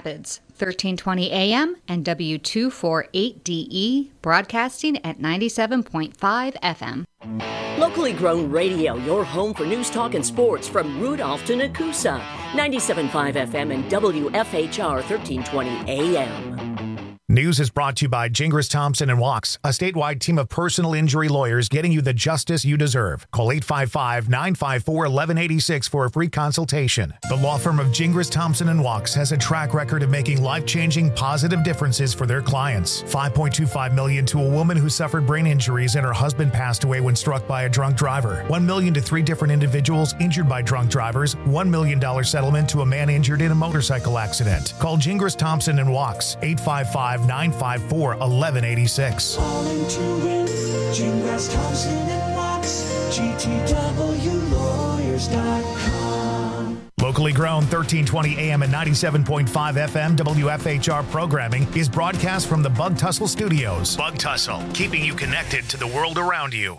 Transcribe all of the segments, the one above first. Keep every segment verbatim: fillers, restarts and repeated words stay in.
Rapids, thirteen twenty A M and W two forty-eight D E, broadcasting at ninety-seven point five F M. Locally grown radio, your home for news, talk, and sports from Rudolph to Nakusa. ninety-seven point five F M and W F H R thirteen twenty A M. News is brought to you by Gingras Thompson and Walks, a statewide team of personal injury lawyers getting you the justice you deserve. Call eight five five, nine five four, one one eight six for a free consultation. The law firm of Gingras Thompson and Walks has a track record of making life-changing positive differences for their clients. five point two five million dollars to a woman who suffered brain injuries and her husband passed away when struck by a drunk driver. one million dollars to three different individuals injured by drunk drivers. one million dollars settlement to a man injured in a motorcycle accident. Call Gingras Thompson and Walks, eight five five, nine five four, one one eight six. Calling to win, Gingras Thompson and Walks, G T W lawyers dot com. Locally grown, thirteen twenty A M and ninety-seven point five F M W F H R programming is broadcast from the Bug Tussle Studios. Bug Tussle, keeping you connected to the world around you.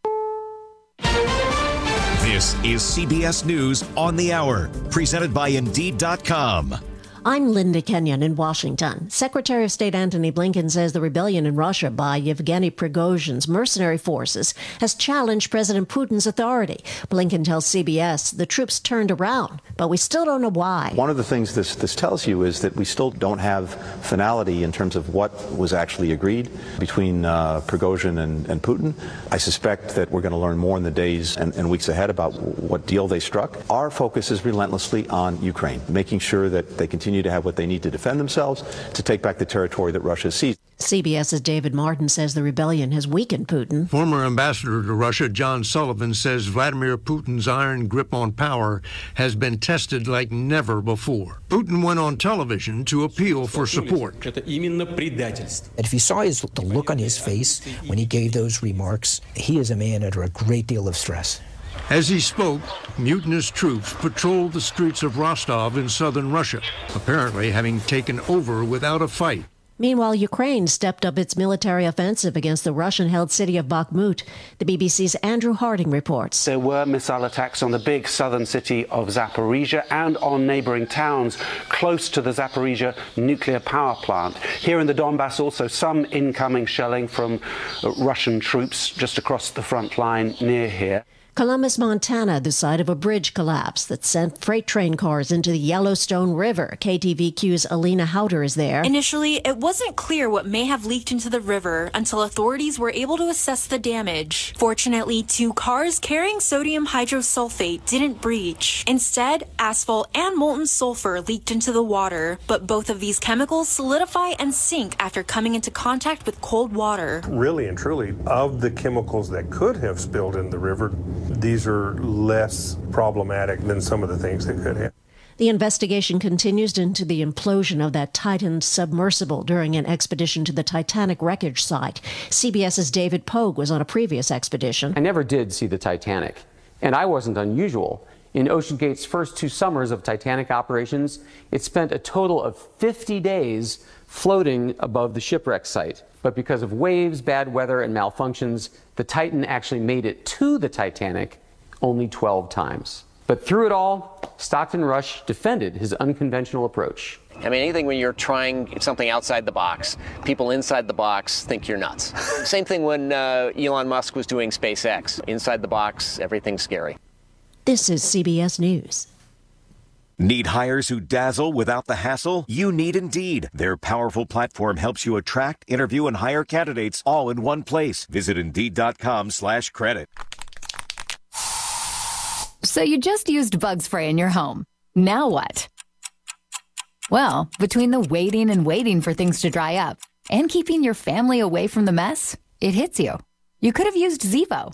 This is C B S News on the Hour, presented by Indeed dot com. I'm Linda Kenyon in Washington. Secretary of State Antony Blinken says the rebellion in Russia by Yevgeny Prigozhin's mercenary forces has challenged President Putin's authority. Blinken tells C B S the troops turned around, but we still don't know why. One of the things this, this tells you is that we still don't have finality in terms of what was actually agreed between uh, Prigozhin and, and Putin. I suspect that we're going to learn more in the days and, and weeks ahead about what deal they struck. Our focus is relentlessly on Ukraine, making sure that they continue to have what they need to defend themselves, to take back the territory that Russia seized. CBS's David Martin says the rebellion has weakened Putin. Former ambassador to Russia, John Sullivan, says Vladimir Putin's iron grip on power has been tested like never before. Putin went on television to appeal for support. And if you saw his, the look on his face when he gave those remarks, he is a man under a great deal of stress. As he spoke, mutinous troops patrolled the streets of Rostov in southern Russia, apparently having taken over without a fight. Meanwhile, Ukraine stepped up its military offensive against the Russian-held city of Bakhmut. The B B C's Andrew Harding reports. There were missile attacks on the big southern city of Zaporizhia and on neighboring towns close to the Zaporizhia nuclear power plant. Here in the Donbass, also some incoming shelling from Russian troops just across the front line near here. Columbus, Montana, the site of a bridge collapse that sent freight train cars into the Yellowstone River. K T V Q's Alina Houter is there. Initially, it wasn't clear what may have leaked into the river until authorities were able to assess the damage. Fortunately, two cars carrying sodium hydrosulfate didn't breach. Instead, asphalt and molten sulfur leaked into the water, but both of these chemicals solidify and sink after coming into contact with cold water. Really and truly, of the chemicals that could have spilled in the river, these are less problematic than some of the things that could have. The investigation continues into the implosion of that Titan submersible during an expedition to the Titanic wreckage site. C B S's David Pogue was on a previous expedition. I never did see the Titanic, and I wasn't unusual. In OceanGate's first two summers of Titanic operations, it spent a total of fifty days floating above the shipwreck site. But because of waves, bad weather, and malfunctions, the Titan actually made it to the Titanic only twelve times. But through it all, Stockton Rush defended his unconventional approach. I mean, anything when you're trying something outside the box, people inside the box think you're nuts. Same thing when uh, Elon Musk was doing SpaceX. Inside the box, everything's scary. This is C B S News. Need hires who dazzle without the hassle? You need Indeed. Their powerful platform helps you attract, interview, and hire candidates all in one place. Visit Indeed.com slash credit. So you just used bug spray in your home. Now what? Well, between the waiting and waiting for things to dry up and keeping your family away from the mess, it hits you. You could have used Zevo.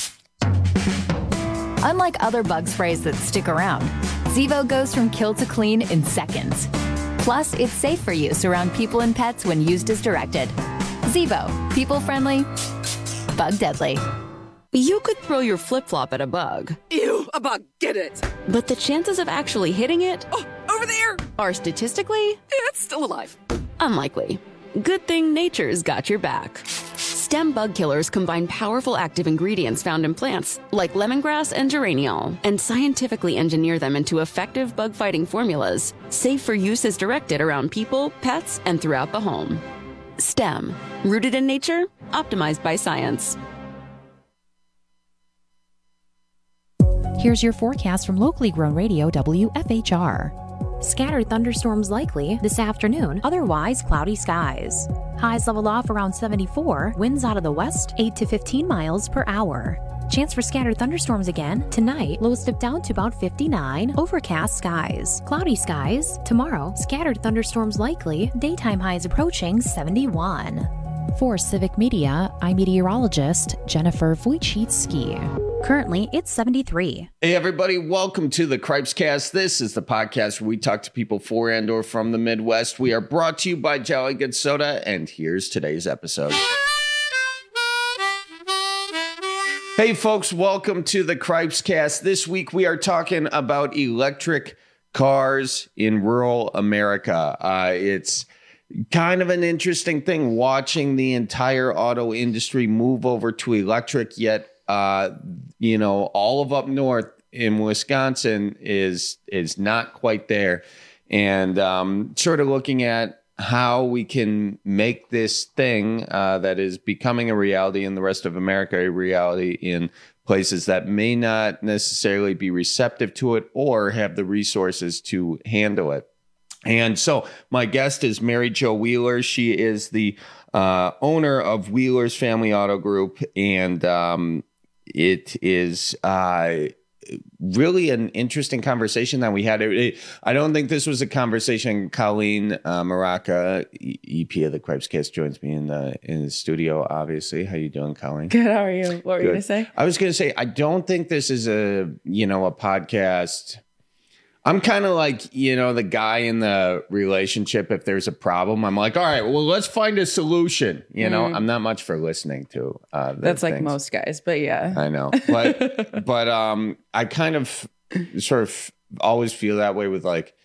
Unlike other bug sprays that stick around, Zevo goes from kill to clean in seconds. Plus, it's safe for use around people and pets when used as directed. Zevo, people-friendly, bug-deadly. You could throw your flip-flop at a bug. Ew, a bug, get it. But the chances of actually hitting it... Oh, over there! ...are statistically... It's still alive. Unlikely. Good thing nature's got your back. Stem bug killers combine powerful active ingredients found in plants, like lemongrass and geraniol, and scientifically engineer them into effective bug-fighting formulas, safe for use as directed around people, pets, and throughout the home. Stem, rooted in nature, optimized by science. Here's your forecast from locally grown radio W F H R. Scattered thunderstorms likely this afternoon, otherwise cloudy skies. Highs level off around seventy-four, winds out of the west eight to fifteen miles per hour. Chance for scattered thunderstorms again tonight, lows dip down to about fifty-nine, overcast skies. Cloudy skies tomorrow, scattered thunderstorms likely, daytime highs approaching seventy-one. For Civic Media, I'm meteorologist Jennifer Wojcicki. Currently, it's seventy-three. Hey, everybody. Welcome to the Cripescast. This is the podcast where we talk to people for and or from the Midwest. We are brought to you by Jolly Good Soda, and here's today's episode. Hey, folks. Welcome to the Cripescast. This week, we are talking about electric cars in rural America. Uh, it's kind of an interesting thing watching the entire auto industry move over to electric, yet Uh, you know, all of up north in Wisconsin is is not quite there. And um, sort of looking at how we can make this thing uh, that is becoming a reality in the rest of America, a reality in places that may not necessarily be receptive to it or have the resources to handle it. And so my guest is Mary Jo Wheeler. She is the uh, owner of Wheeler's Family Auto Group, and um, it is uh, really an interesting conversation that we had. It, it, I don't think this was a conversation. Colleen uh, Maraca, E P of the Cripescast, joins me in the in the studio. Obviously, how you doing, Colleen? Good. How are you? What were Good. you going to say? I was going to say I don't think this is a you know a podcast. I'm kind of like, you know, the guy in the relationship. If there's a problem, I'm like, all right, well, let's find a solution. You know, Mm. I'm not much for listening to. Uh, the That's like things. most guys, but yeah. I know. But, but um, I kind of sort of always feel that way with like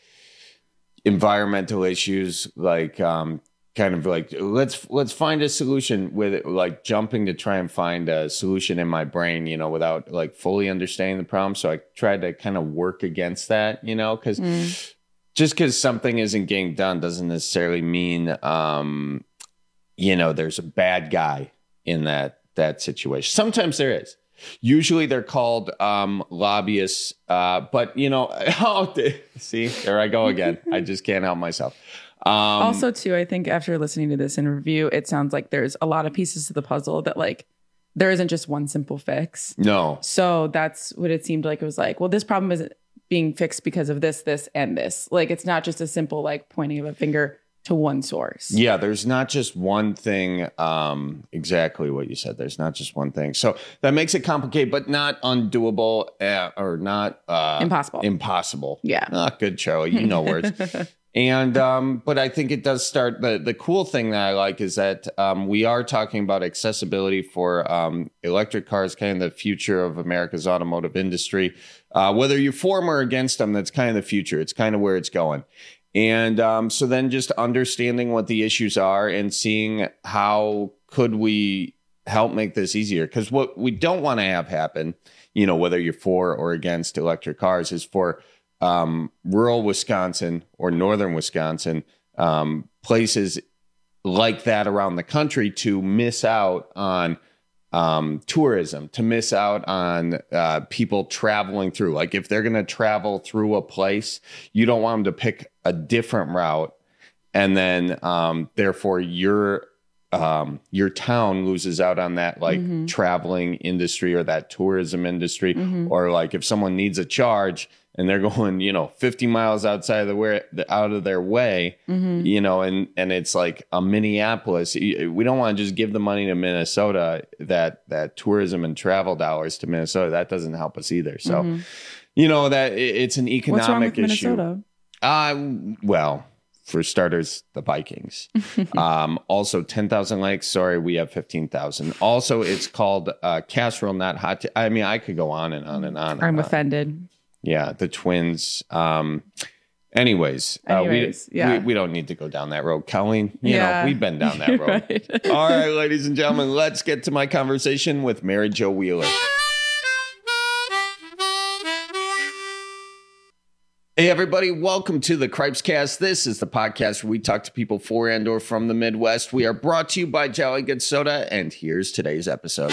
environmental issues, like um, kind of like, let's let's find a solution with it, like jumping to try and find a solution in my brain, you know, without like fully understanding the problem. So I tried to kind of work against that, you know, because Mm. just because something isn't getting done doesn't necessarily mean, um, you know, there's a bad guy in that that situation. Sometimes there is. Usually they're called um, lobbyists. Uh, but, you know, oh, see, there I go again. I just can't help myself. Um, also, too, I think after listening to this interview, it sounds like there's a lot of pieces to the puzzle that like there isn't just one simple fix. No. So that's what it seemed like. It was like, well, this problem isn't being fixed because of this, this, and this. Like, it's not just a simple like pointing of a finger to one source. Yeah, there's not just one thing. Um, exactly what you said. There's not just one thing. So that makes it complicated, but not undoable uh, or not uh, Impossible. Impossible. Yeah. Ah, good, Charlie. You know words. And um, but I think it does start. The, the cool thing that I like is that um, we are talking about accessibility for um, electric cars, kind of the future of America's automotive industry. Uh, whether you're for them or against them, that's kind of the future. It's kind of where it's going. And um, so then just understanding what the issues are and seeing how could we help make this easier. Because what we don't want to have happen, you know, whether you're for or against electric cars, is for um, rural Wisconsin or northern Wisconsin, um, places like that around the country to miss out on um, tourism, to miss out on uh, people traveling through. Like if they're going to travel through a place, you don't want them to pick a different route. And then um, therefore your um, your town loses out on that like Mhm. traveling industry or that tourism industry. Mhm. Or like if someone needs a charge and they're going, you know, fifty miles outside of the way, out of their way, Mhm. you know, and, and it's like a Minneapolis. We don't want to just give the money to Minnesota, that, that tourism and travel dollars to Minnesota. That doesn't help us either. So, Mhm. you know, that it- it's an economic What's wrong with issue. Minnesota? Uh, well, for starters, the Vikings. um, also, ten thousand lakes. Sorry, we have fifteen thousand. Also, it's called uh, casserole, not hot. T- I mean, I could go on and on and on. and I'm on. offended. Yeah, the Twins. Um, Anyways, Anyways uh, we, yeah. we, we don't need to go down that road. Colleen, you yeah. know, we've been down that road. Right. All right, ladies and gentlemen, let's get to my conversation with Mary Jo Wheeler. Hey, everybody. Welcome to the Cripes Cast. This is the podcast where we talk to people for and or from the Midwest. We are brought to you by Jolly Good Soda, and here's today's episode.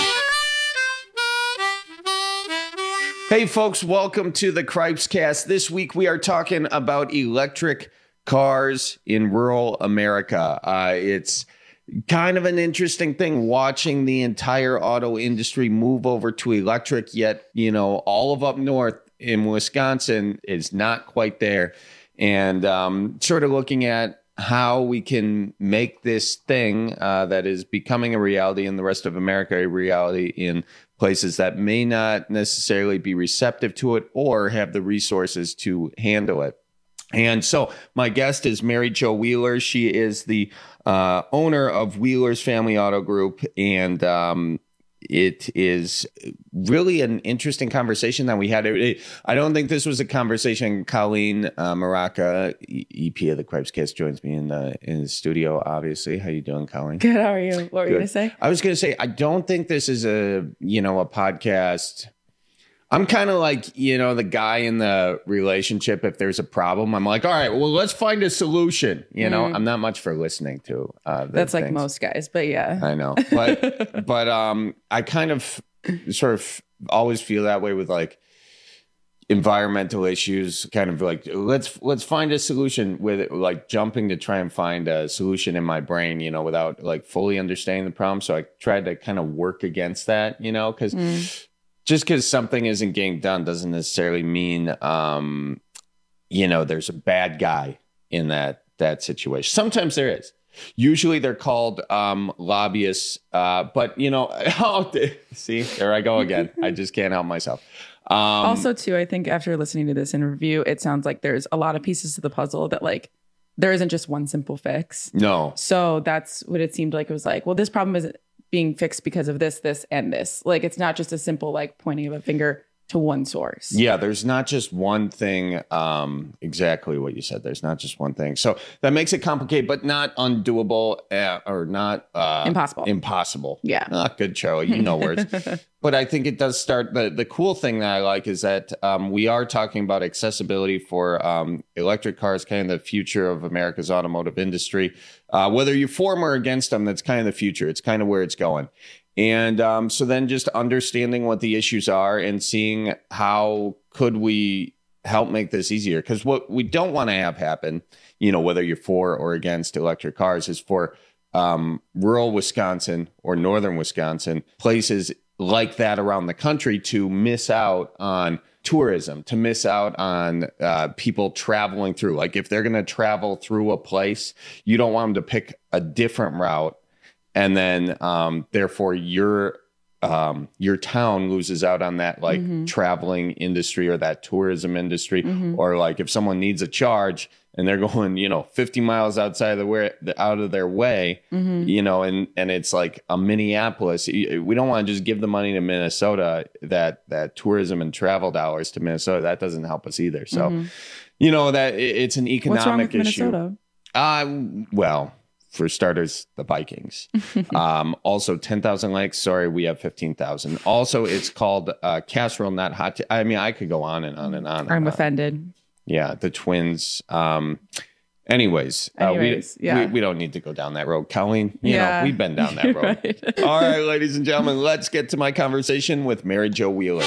Hey, folks. Welcome to the Cripes Cast. This week, we are talking about electric cars in rural America. Uh, it's kind of an interesting thing watching the entire auto industry move over to electric, yet, you know, all of up north in Wisconsin is not quite there. And um, sort of looking at how we can make this thing uh, that is becoming a reality in the rest of America a reality in places that may not necessarily be receptive to it or have the resources to handle it. And so my guest is Mary Jo Wheeler. She is the uh, owner of Wheeler's Family Auto Group. And um, it is really an interesting conversation that we had. It, I don't think this was a conversation. Colleen uh, Maraca, E P of the Cripes Cast, joins me in the in the studio, obviously. How you doing, Colleen? Good. How are you? What were Good. you going to say? I was going to say, I don't think this is a, you know, a podcast. I'm kind of like, you know, the guy in the relationship. If there's a problem, I'm like, all right, well, let's find a solution. You know, mm. I'm not much for listening to. Uh, That's like things. most guys, but yeah, I know. But but um, I kind of sort of always feel that way with like environmental issues. Kind of like let's let's find a solution with it, like jumping to try and find a solution in my brain, you know, without like fully understanding the problem. So I tried to kind of work against that, you know, because. Mm. Just because something isn't getting done doesn't necessarily mean, um, you know, there's a bad guy in that that situation. Sometimes there is. Usually they're called um, lobbyists. Uh, but, you know, oh, see, there I go again. I just can't help myself. Um, also, too, I think after listening to this interview, it sounds like there's a lot of pieces to the puzzle that like there isn't just one simple fix. No. So that's what it seemed like. It was like, well, this problem isn't being fixed because of this, this, and this. Like, it's not just a simple, like, pointing of a finger to one source. Yeah, there's not just one thing. Um, exactly what you said. There's not just one thing. So that makes it complicated, but not undoable uh, or not uh, impossible. Impossible. Yeah. Ah, good, Charlie. You know words. But I think it does start. The, the cool thing that I like is that um, we are talking about accessibility for um, electric cars, kind of the future of America's automotive industry. Uh, whether you're for or against them, that's kind of the future. It's kind of where it's going. And um, so then just understanding what the issues are and seeing how could we help make this easier. Because what we don't want to have happen, you know, whether you're for or against electric cars, is for um, rural Wisconsin or northern Wisconsin, places like that around the country to miss out on tourism, to miss out on uh, people traveling through. Like if they're going to travel through a place, you don't want them to pick a different route. And then, um, therefore, your um, your town loses out on that, like mm-hmm. traveling industry or that tourism industry, mm-hmm. or like if someone needs a charge and they're going, you know, fifty miles outside of the way, out of their way, mm-hmm. you know, and and it's like a Minneapolis. We don't want to just give the money to Minnesota, that that tourism and travel dollars to Minnesota. That doesn't help us either. So, mm-hmm. you know, that it's an economic What's wrong with issue. Minnesota? Uh, well. For starters, the Vikings. um, also, ten thousand Lakes. Sorry, we have fifteen thousand. Also, it's called uh, casserole, not hot. T- I mean, I could go on and on and on. I'm and offended. On. Yeah, the Twins. Um, anyways, anyways uh, we, yeah. we, we don't need to go down that road. Colleen, you yeah. know, we've been down that road. Right. All right, ladies and gentlemen, let's get to my conversation with Mary Jo Wheeler.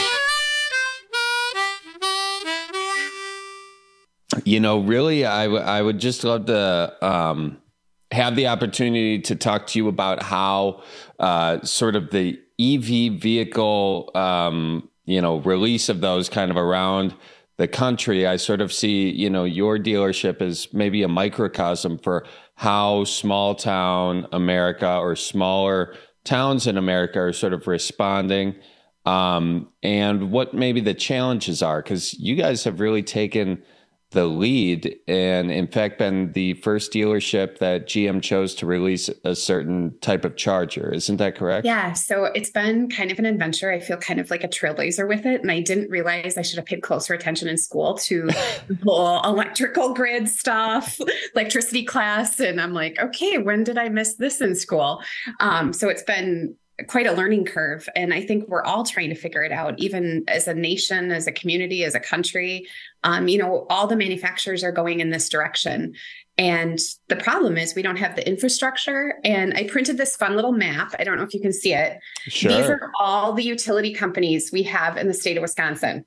You know, really, I, w- I would just love to... Um, have the opportunity to talk to you about how uh, sort of the E V vehicle, um, you know, release of those kind of around the country. I sort of see, you know, your dealership as maybe a microcosm for how small town America or smaller towns in America are sort of responding, um, and what maybe the challenges are, because you guys have really taken the lead, and in fact been the first dealership that G M chose to release a certain type of Charger. Isn't that correct? Yeah. So it's been kind of an adventure. I feel kind of like a trailblazer with it. And I didn't realize I should have paid closer attention in school to the whole electrical grid stuff, electricity class. And I'm like, okay, when did I miss this in school? Um, so it's been quite a learning curve. And I think we're all trying to figure it out, even as a nation, as a community, as a country. Um, you know, all the manufacturers are going in this direction. And the problem is we don't have the infrastructure. And I printed this fun little map. I don't know if you can see it. Sure. These are all the utility companies we have in the state of Wisconsin.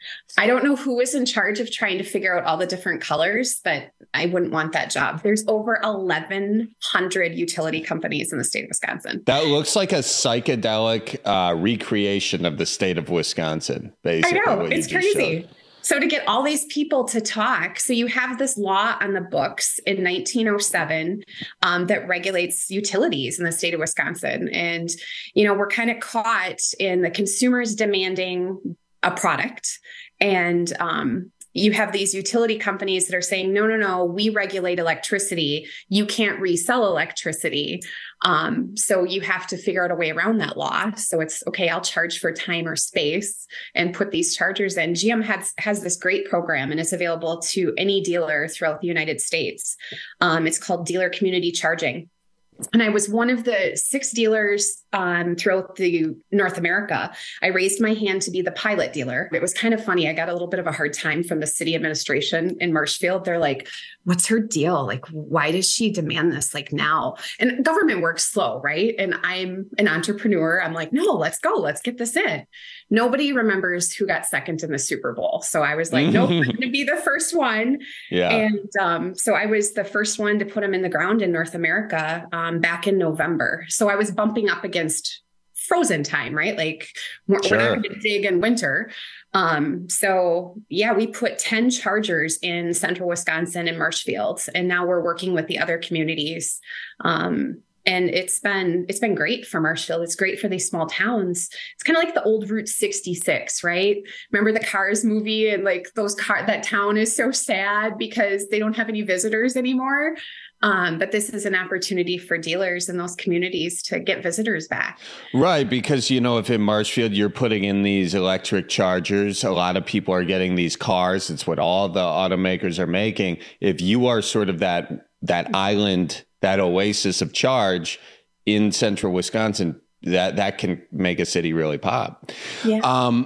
I don't know who is in charge of trying to figure out all the different colors, but I wouldn't want that job. There's over eleven hundred utility companies in the state of Wisconsin. That looks like a psychedelic uh, recreation of the state of Wisconsin, basically. I know, it's crazy. So to get all these people to talk, so you have this law on the books in nineteen oh seven um, that regulates utilities in the state of Wisconsin. And, you know, we're kind of caught in the consumers demanding a product. And um, you have these utility companies that are saying, no, no, no, we regulate electricity. You can't resell electricity. Um, so you have to figure out a way around that law. So it's, okay, I'll charge for time or space and put these chargers in. G M has, has this great program, and it's available to any dealer throughout the United States. Um, it's called Dealer Community Charging. And I was one of the six dealers um, throughout the North America. I raised my hand to be the pilot dealer. It was kind of funny. I got a little bit of a hard time from the city administration in Marshfield. They're like, what's her deal? Like, why does she demand this like now? And government works slow, right? And I'm an entrepreneur. I'm like, no, let's go. Let's get this in. Nobody remembers who got second in the Super Bowl. So I was like, nope, I'm going to be the first one. Yeah. And um, so I was the first one to put them in the ground in North America um, back in November. So I was bumping up against frozen time, right? Like we're, Sure. we're not going to dig in winter. Um, so yeah, we put ten chargers in central Wisconsin and Marshfield, and now we're working with the other communities. Um, And it's been, it's been great for Marshfield. It's great for these small towns. It's kind of like the old Route sixty-six, right? Remember the Cars movie, and like those car, that town is so sad because they don't have any visitors anymore. Um, but this is an opportunity for dealers in those communities to get visitors back. Right, because, you know, if in Marshfield you're putting in these electric chargers, a lot of people are getting these cars. It's what all the automakers are making. If you are sort of that that island, that oasis of charge in central Wisconsin, that that can make a city really pop. Yeah.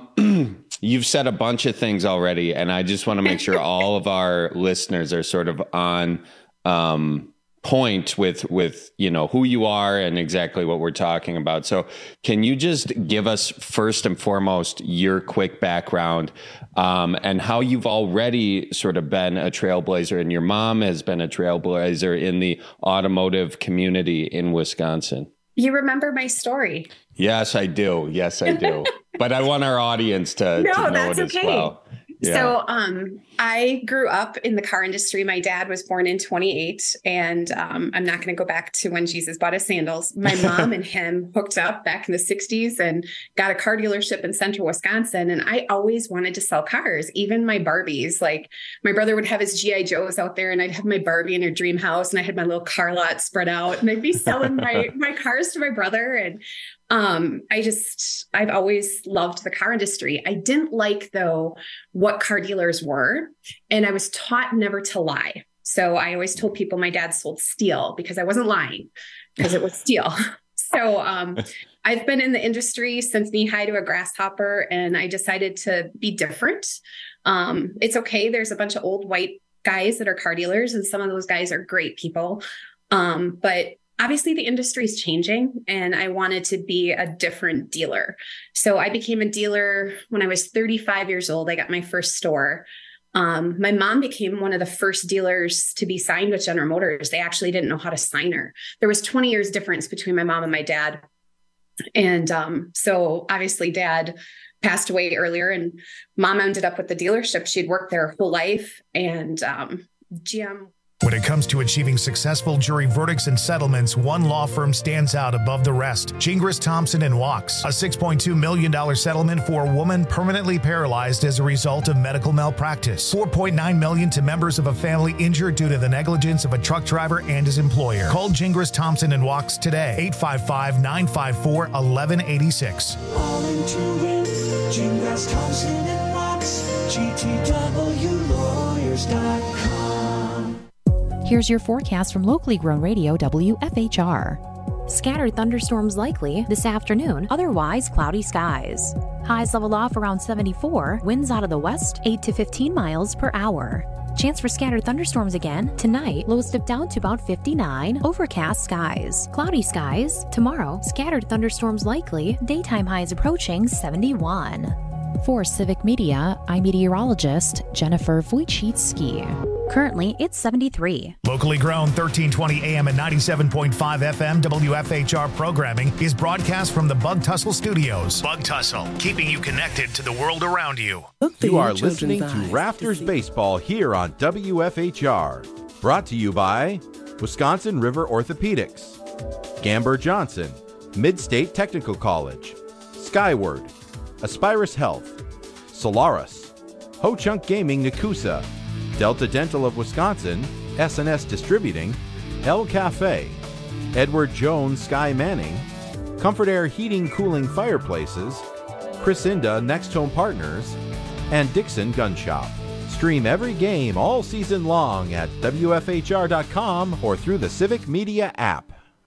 Um, you've said a bunch of things already, and I just want to make sure all of our listeners are sort of on um, point with, with, you know, who you are and exactly what we're talking about. So can you just give us first and foremost your quick background um, and how you've already sort of been a trailblazer, and your mom has been a trailblazer in the automotive community in Wisconsin? You remember my story? Yes, I do. Yes, I do. But I want our audience to, No, to know that's it as okay. well. Yeah. So um, I grew up in the car industry. My dad was born in twenty-eight, and um, I'm not going to go back to when Jesus bought his sandals. My mom and him hooked up back in the sixties and got a car dealership in central Wisconsin. And I always wanted to sell cars, even my Barbies. Like my brother would have his G I Joes out there, and I'd have my Barbie in her dream house, and I had my little car lot spread out, and I'd be selling my, my cars to my brother. And Um, I just, I've always loved the car industry. I didn't like, though, what car dealers were, and I was taught never to lie. So I always told people my dad sold steel, because I wasn't lying, because it was steel. So um, I've been in the industry since knee high to a grasshopper, and I decided to be different. Um, it's okay. There's a bunch of old white guys that are car dealers, and some of those guys are great people. Um, but obviously the industry is changing, and I wanted to be a different dealer. So I became a dealer when I was thirty-five years old. I got my first store. Um, my mom became one of the first dealers to be signed with General Motors. They actually didn't know how to sign her. There was twenty years difference between my mom and my dad. And um, so obviously dad passed away earlier, and mom ended up with the dealership. She'd worked there her whole life, and um, G M When it comes to achieving successful jury verdicts and settlements, one law firm stands out above the rest. Gingras, Thompson and Wachs. A six point two million dollars settlement for a woman permanently paralyzed as a result of medical malpractice. four point nine million dollars to members of a family injured due to the negligence of a truck driver and his employer. Call Gingras, Thompson and Wachs today. eight five five, nine five four, one one eight six. All into win. Gingras, Thompson and Wachs. G T W lawyers dot com. Here's your forecast from locally grown radio W F H R. Scattered thunderstorms likely this afternoon, otherwise cloudy skies. Highs level off around seventy-four, winds out of the west eight to fifteen miles per hour. Chance for scattered thunderstorms again tonight, lows dip down to about fifty-nine, overcast skies. Cloudy skies tomorrow, scattered thunderstorms likely, daytime highs approaching seventy-one. For Civic Media, I'm meteorologist Jennifer Wojcicki. Currently, it's seventy-three. Locally grown thirteen twenty A M and ninety-seven point five F M W F H R programming is broadcast from the Bug Tussle Studios. Bug Tussle, keeping you connected to the world around you. You are listening to Raptors Baseball here on W F H R. Brought to you by Wisconsin River Orthopedics, Gamber Johnson, Mid-State Technical College, Skyward, Aspirus Health, Solaris, Ho Chunk Gaming Nakusa, Delta Dental of Wisconsin, S and S Distributing, El Cafe, Edward Jones Sky Manning, Comfort Air Heating Cooling Fireplaces, Chrisinda Next Home Partners, and Dixon Gun Shop. Stream every game all season long at W F H R dot com or through the Civic Media app.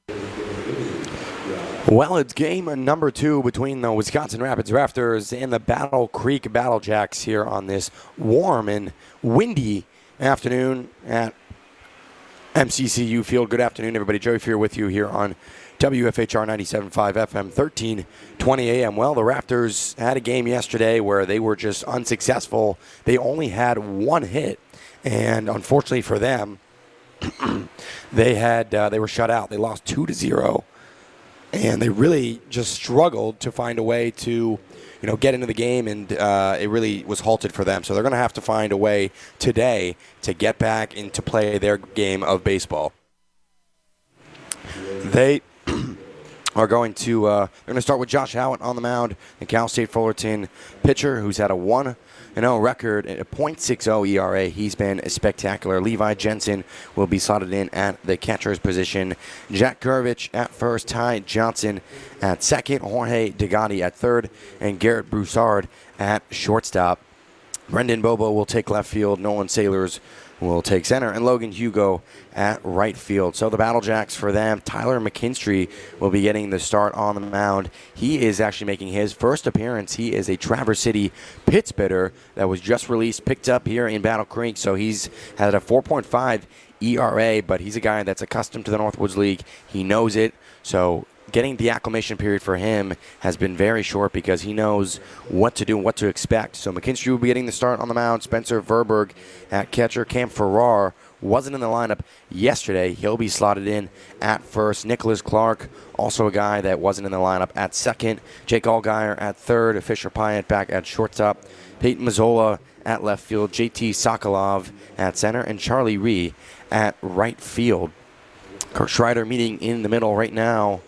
Well, it's game number two between the Wisconsin Rapids Raptors and the Battle Creek Battlejacks here on this warm and windy afternoon at M C C U Field. Good afternoon, everybody. Joey Fear with you here on W F H R ninety-seven point five F M, thirteen twenty A M. Well, the Raptors had a game yesterday where they were just unsuccessful. They only had one hit, and unfortunately for them, they had uh, they were shut out. They lost two to zero. And they really just struggled to find a way to, you know, get into the game, and uh, it really was halted for them. So they're going to have to find a way today to get back into play their game of baseball. They are going to uh, they're going to start with Josh Howard on the mound, the Cal State Fullerton pitcher, who's had a one and oh record at a point six oh E R A. He's been spectacular. Levi Jensen will be slotted in at the catcher's position. Jack Gurvich at first, Ty Johnson at second, Jorge Degatti at third, and Garrett Broussard at shortstop. Brendan Bobo will take left field. Nolan Sailors will take center, and Logan Hugo at right field. So the Battlejacks for them, Tyler McKinstry will be getting the start on the mound. He is actually making his first appearance. He is a Traverse City Pittsburgher that was just released, picked up here in Battle Creek. So he's had a four point five E R A, but he's a guy that's accustomed to the Northwoods League. He knows it. So getting the acclimation period for him has been very short because he knows what to do and what to expect. So McKinstry will be getting the start on the mound. Spencer Verberg at catcher. Cam Farrar wasn't in the lineup yesterday. He'll be slotted in at first. Nicholas Clark, also a guy that wasn't in the lineup, at second. Jake Allgaier at third. Fisher Pyatt back at shortstop. Peyton Mazzola at left field. J T Sokolov at center. And Charlie Ree at right field. Kurt Schreider meeting in the middle right now.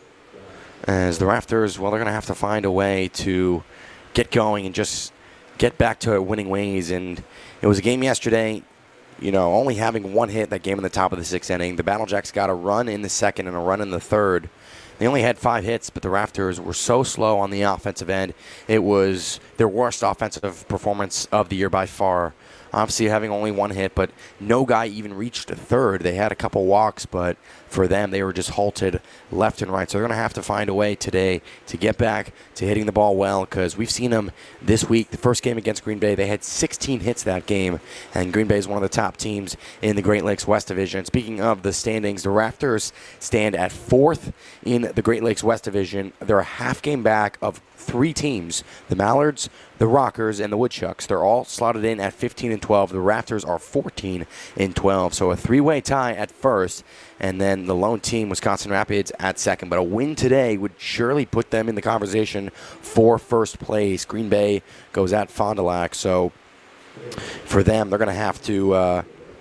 As the Raptors, well, they're going to have to find a way to get going and just get back to winning ways. And it was a game yesterday, you know, only having one hit that game in the top of the sixth inning. The Battlejacks got a run in the second and a run in the third. They only had five hits, but the Raptors were so slow on the offensive end. It was their worst offensive performance of the year by far. Obviously having only one hit, but no guy even reached a third. They had a couple walks, but for them, they were just halted left and right. So they're going to have to find a way today to get back to hitting the ball well, because we've seen them this week. The first game against Green Bay, they had sixteen hits that game, and Green Bay is one of the top teams in the Great Lakes West Division. Speaking of the standings, the Raptors stand at fourth in the Great Lakes West Division. They're a half game back of three teams, the Mallards, the Rockers, and the Woodchucks. They're all slotted in at fifteen and twelve. The Raptors are fourteen and twelve, so a three-way tie at first, and then the lone team, Wisconsin Rapids, at second. But a win today would surely put them in the conversation for first place. Green Bay goes at Fond du Lac, so for them, they're going to have to uh,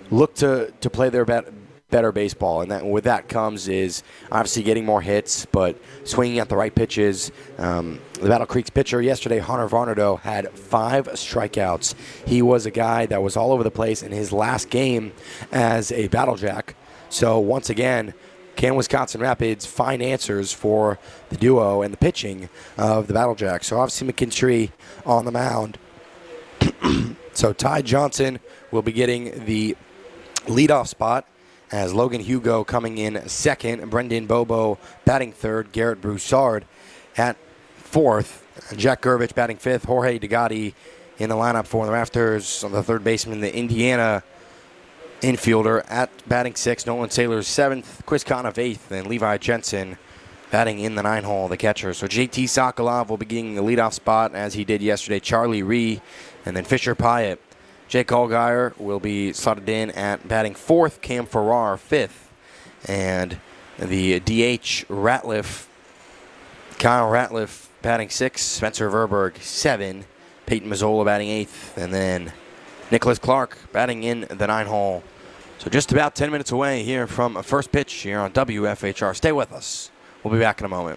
look to, to play their bet, better baseball. And that, with that comes is obviously getting more hits, but swinging at the right pitches. Um, the Battle Creek's pitcher yesterday, Hunter Varnado, had five strikeouts. He was a guy that was all over the place in his last game as a Battle Jack. So once again, can Wisconsin Rapids find answers for the duo and the pitching of the Battle Jacks? So obviously McKinstry on the mound. So Ty Johnson will be getting the leadoff spot as Logan Hugo coming in second, Brendan Bobo batting third, Garrett Broussard at fourth, Jack Gervich batting fifth, Jorge DeGotti in the lineup for the Rafters on the third baseman, the Indiana infielder at batting sixth, Nolan Saylor seventh, Chris Conniff eighth, and Levi Jensen batting in the nine hole, the catcher. So J T Sokolov will be getting the leadoff spot as he did yesterday, Charlie Ree, and then Fisher Pyatt. Jake Allgaier will be slotted in at batting fourth, Cam Farrar fifth, and the D H Ratliff, Kyle Ratliff batting sixth, Spencer Verberg seven, Peyton Mazzola batting eighth, and then Nicholas Clark batting in the nine hole. So just about ten minutes away here from a first pitch here on W F H R. Stay with us. We'll be back in a moment.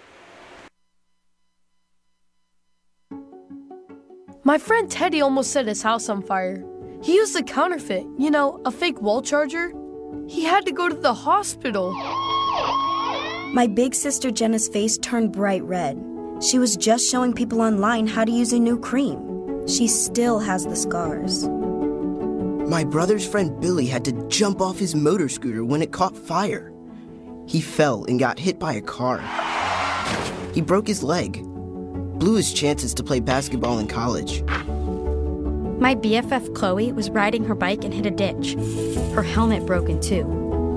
My friend Teddy almost set his house on fire. He used a counterfeit, you know, a fake wall charger. He had to go to the hospital. My big sister Jenna's face turned bright red. She was just showing people online how to use a new cream. She still has the scars. My brother's friend Billy had to jump off his motor scooter when it caught fire. He fell and got hit by a car. He broke his leg, blew his chances to play basketball in college. My B F F Chloe was riding her bike and hit a ditch. Her helmet broke in two.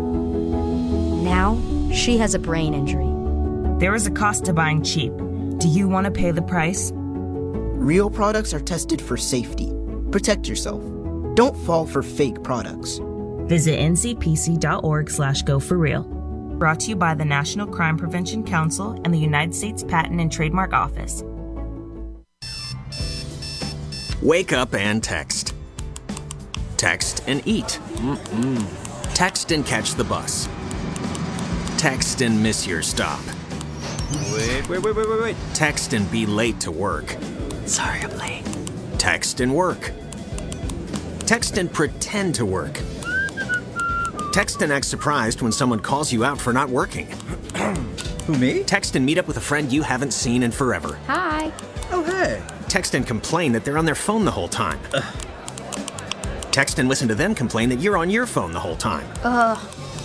Now, she has a brain injury. There is a cost to buying cheap. Do you want to pay the price? Real products are tested for safety. Protect yourself. Don't fall for fake products. Visit N C P C dot org slash go for real. Brought to you by the National Crime Prevention Council and the United States Patent and Trademark Office. Wake up and text. Text and eat. Mm-mm. Text and catch the bus. Text and miss your stop. Wait, wait, wait, wait, wait, wait. Text and be late to work. Sorry, I'm late. Text and work. Text and pretend to work. Text and act surprised when someone calls you out for not working. Who, me? Text and meet up with a friend you haven't seen in forever. Hi. Oh, hey. Text and complain that they're on their phone the whole time. Ugh. Text and listen to them complain that you're on your phone the whole time. Ugh.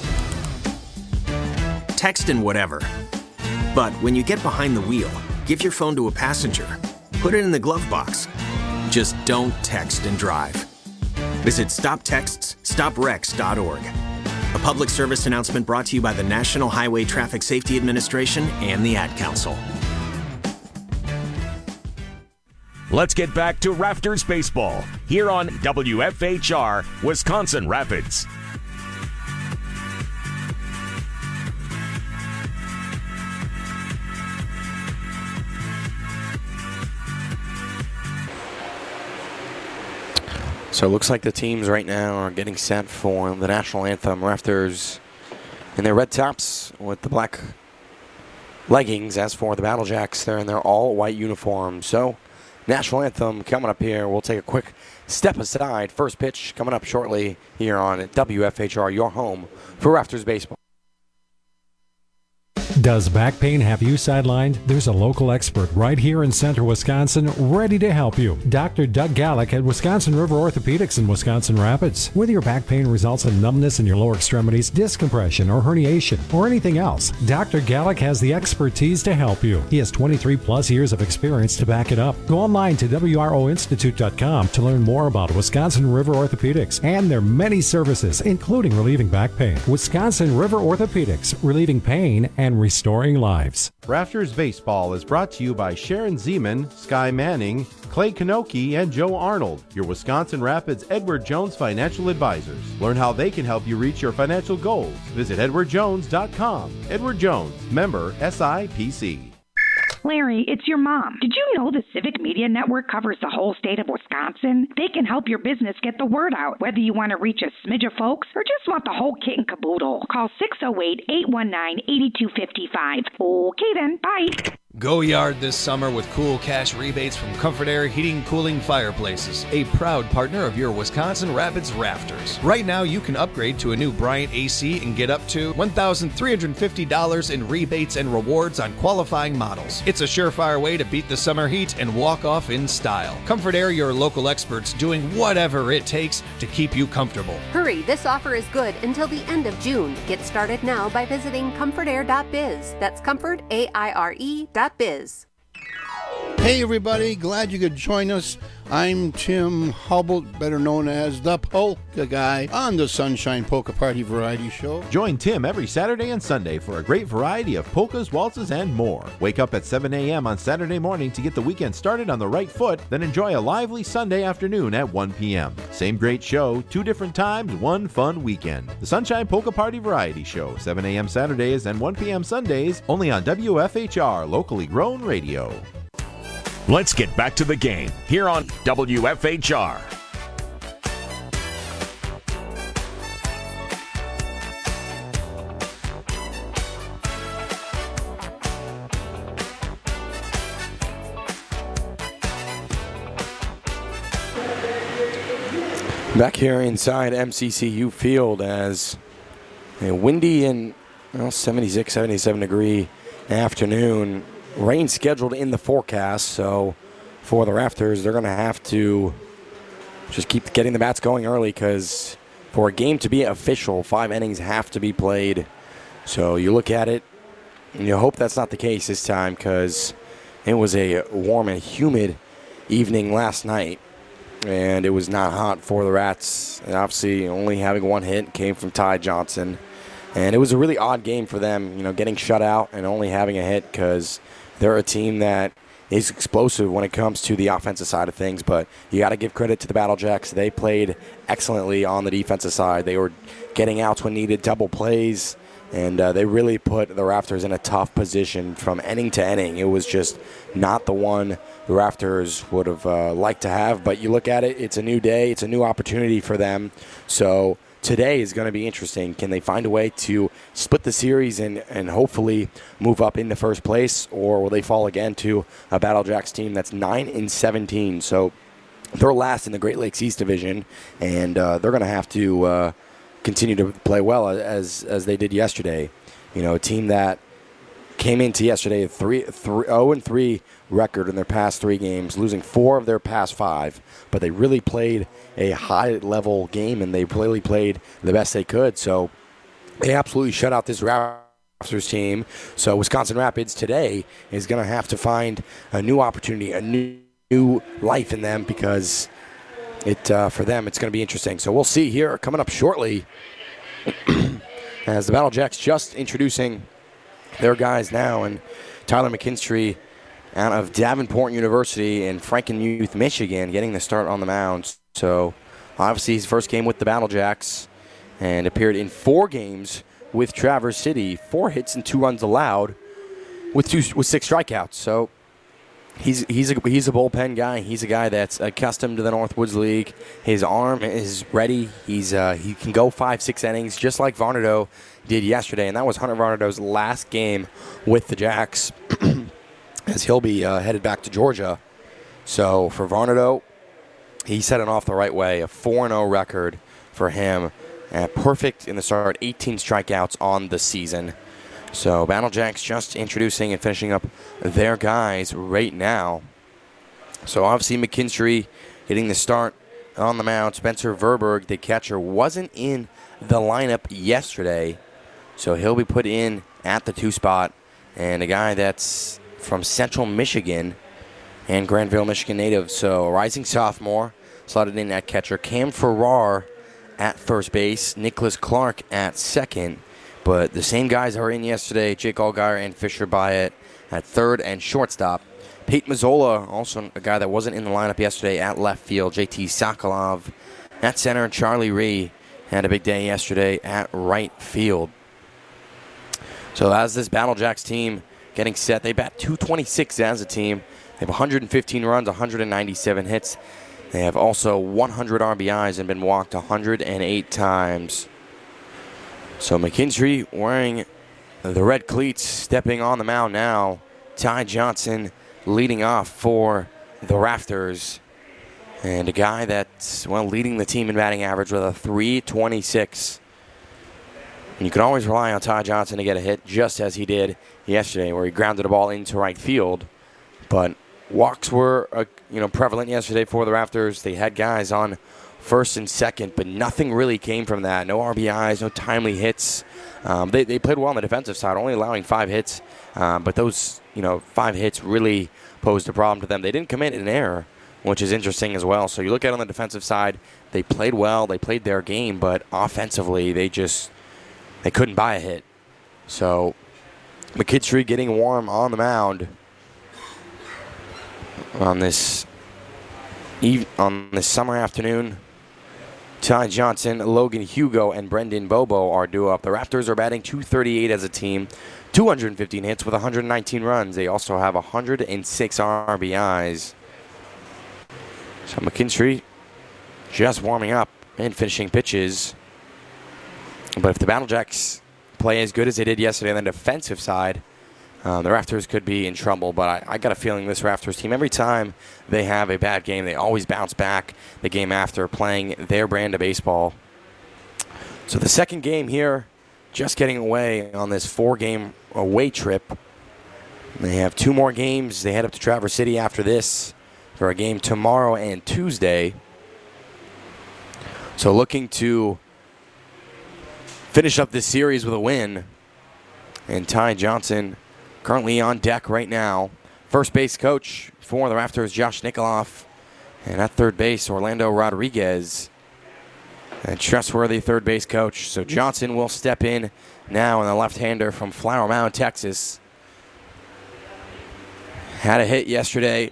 Text and whatever. But when you get behind the wheel, give your phone to a passenger. Put it in the glove box. Just don't text and drive. Visit stop texts stop wrecks dot org. A public service announcement brought to you by the National Highway Traffic Safety Administration and the Ad Council. Let's get back to Rafters Baseball here on W F H R, Wisconsin Rapids. So it looks like the teams right now are getting set for the national anthem. Rafters in their red tops with the black leggings. As for the Battle Jacks, they're in their all-white uniforms. So national anthem coming up here. We'll take a quick step aside. First pitch coming up shortly here on W F H R, your home for Rafters Baseball. Does back pain have you sidelined? There's a local expert right here in central Wisconsin ready to help you. Doctor Doug Gallick at Wisconsin River Orthopedics in Wisconsin Rapids. Whether your back pain results in numbness in your lower extremities, disc compression, or herniation, or anything else, Doctor Gallick has the expertise to help you. He has twenty-three plus years of experience to back it up. Go online to W R O institute dot com to learn more about Wisconsin River Orthopedics and their many services, including relieving back pain. Wisconsin River Orthopedics, relieving pain and restoring lives. Rafters Baseball is brought to you by Sharon Zeman, Sky Manning, Clay Kanoki, and Joe Arnold, your Wisconsin Rapids Edward Jones financial advisors. Learn how they can help you reach your financial goals. Visit edward jones dot com. Edward Jones, member S I P C. Larry, it's your mom. Did you know the Civic Media Network covers the whole state of Wisconsin? They can help your business get the word out, whether you want to reach a smidge of folks or just want the whole kit and caboodle. Call six oh eight, eight one nine, eight two five five. Okay then, bye. Go yard this summer with cool cash rebates from Comfort Air Heating Cooling Fireplaces, a proud partner of your Wisconsin Rapids Rafters. Right now, you can upgrade to a new Bryant A C and get up to one thousand three hundred fifty dollars in rebates and rewards on qualifying models. It's a surefire way to beat the summer heat and walk off in style. Comfort Air, your local experts doing whatever it takes to keep you comfortable. Hurry, this offer is good until the end of June. Get started now by visiting comfort air dot biz. That's comfort, A I R E dot biz. Hey everybody, glad you could join us. I'm Tim Hubble, better known as the Polka Guy, on the Sunshine Polka Party Variety Show. Join Tim every Saturday and Sunday for a great variety of polkas, waltzes, and more. Wake up at seven a.m. on Saturday morning to get the weekend started on the right foot, then enjoy a lively Sunday afternoon at one p.m. Same great show, two different times, one fun weekend. The Sunshine Polka Party Variety Show, seven a.m. Saturdays and one p.m. Sundays, only on W F H R, locally grown radio. Let's get back to the game here on W F H R. Back here inside M C C U Field as a windy and well, seventy-six, seventy-seven degree afternoon. Rain scheduled in the forecast, so for the Rafters, they're going to have to just keep getting the bats going early because for a game to be official, five innings have to be played. So you look at it, and you hope that's not the case this time because it was a warm and humid evening last night, and it was not hot for the Rats. And obviously, only having one hit came from Ty Johnson. And it was a really odd game for them, you know, getting shut out and only having a hit because they're a team that is explosive when it comes to the offensive side of things, but you got to give credit to the Battle Jacks. They played excellently on the defensive side. They were getting outs when needed, double plays, and uh, they really put the Rafters in a tough position from inning to inning. It was just not the one the Rafters would have uh, liked to have, but you look at it, it's a new day, it's a new opportunity for them, so today is going to be interesting. Can they find a way to split the series and, and hopefully move up into first place, or will they fall again to a Battle Jacks team that's nine and seventeen? So they're last in the Great Lakes East Division, and uh, they're going to have to uh, continue to play well as as they did yesterday. You know, a team that came into yesterday a three, three, oh and three record in their past three games, losing four of their past five, but they really played a high-level game, and they really played the best they could. So they absolutely shut out this Raptors team. So Wisconsin Rapids today is going to have to find a new opportunity, a new, new life in them, because it uh, for them it's going to be interesting. So we'll see here coming up shortly as the Battle Jacks just introducing their guys now, and Tyler McKinstry out of Davenport University in Frankenmuth, Michigan, getting the start on the mound. So obviously his first game with the Battle Jacks, and appeared in four games with Traverse City, four hits and two runs allowed with two with six strikeouts. So he's he's a he's a bullpen guy. He's a guy that's accustomed to the Northwoods League. His arm is ready. He's uh, he can go five six innings just like Varnado did yesterday, and that was Hunter Varnado's last game with the Jacks, as he'll be uh, headed back to Georgia. So for Varnado, he set it off the right way, a four and oh record for him, uh, perfect in the start, eighteen strikeouts on the season. So Battle Jacks just introducing and finishing up their guys right now. So obviously McKinstry getting the start on the mound. Spencer Verberg, the catcher, wasn't in the lineup yesterday, so he'll be put in at the two spot. And a guy that's from Central Michigan and Granville, Michigan native. So a rising sophomore slotted in at catcher. Cam Farrar at first base. Nicholas Clark at second. But the same guys are in yesterday, Jake Allgaier and Fisher Byatt at third and shortstop. Pete Mazzola, also a guy that wasn't in the lineup yesterday, at left field. J T Sokolov at center. Charlie Ree had a big day yesterday at right field. So as this Battle Jacks team getting set. They bat two twenty-six as a team. They have one hundred fifteen runs, one hundred ninety-seven hits. They have also one hundred R B Is and been walked one hundred eight times. So McKinstry wearing the red cleats, stepping on the mound now. Ty Johnson leading off for the Rafters. And a guy that's, well, leading the team in batting average with a three twenty-six. And you can always rely on Ty Johnson to get a hit, just as he did yesterday, where he grounded a ball into right field. But walks were, uh, you know, prevalent yesterday for the Rafters. They had guys on first and second, but nothing really came from that. No R B Is, no timely hits. Um, they, they played well on the defensive side, only allowing five hits. Um, but those, you know, five hits really posed a problem to them. They didn't commit an error, which is interesting as well. So you look at it on the defensive side, they played well, they played their game, but offensively they just, they couldn't buy a hit. So McKinstry getting warm on the mound on this eve- on this summer afternoon. Ty Johnson, Logan Hugo, and Brendan Bobo are due up. The Raptors are batting two thirty-eight as a team, two hundred fifteen hits with one hundred nineteen runs. They also have one hundred six R B Is. So McKinstry just warming up and finishing pitches. But if the Battle Jacks play as good as they did yesterday on the defensive side, uh, the Raptors could be in trouble. But I, I got a feeling this Raptors team, every time they have a bad game, they always bounce back the game after, playing their brand of baseball. So the second game here, just getting away on this four-game away trip. They have two more games. They head up to Traverse City after this for a game tomorrow and Tuesday. So looking to finish up this series with a win. And Ty Johnson currently on deck right now. First base coach for the Raptors, Josh Nikoloff. And at third base, Orlando Rodriguez. A trustworthy third base coach. So Johnson will step in now, and the left-hander from Flower Mound, Texas. Had a hit yesterday.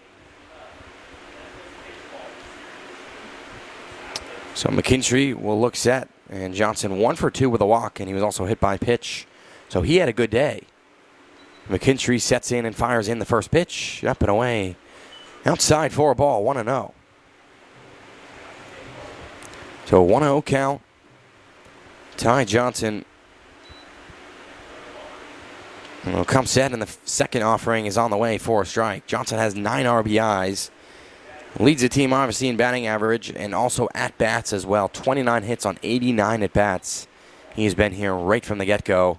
So McKinstry will look set, and Johnson one for two with a walk, and he was also hit by pitch. So he had a good day. McKinstry sets in and fires in the first pitch, up and away. Outside for a ball, one and oh. So one oh count. Ty Johnson will come set, and the second offering is on the way for a strike. Johnson has nine R B Is. Leads the team, obviously, in batting average and also at-bats as well. twenty-nine hits on eighty-nine at-bats. He's been here right from the get-go.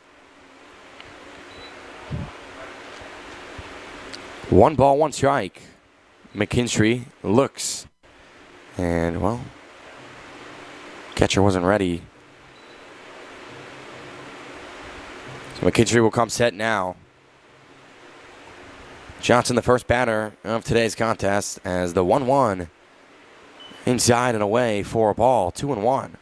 One ball, one strike. McKinstry looks. And, well, catcher wasn't ready. So McKinstry will come set now. Johnson, the first batter of today's contest, as the one one inside and away for a ball, two and one.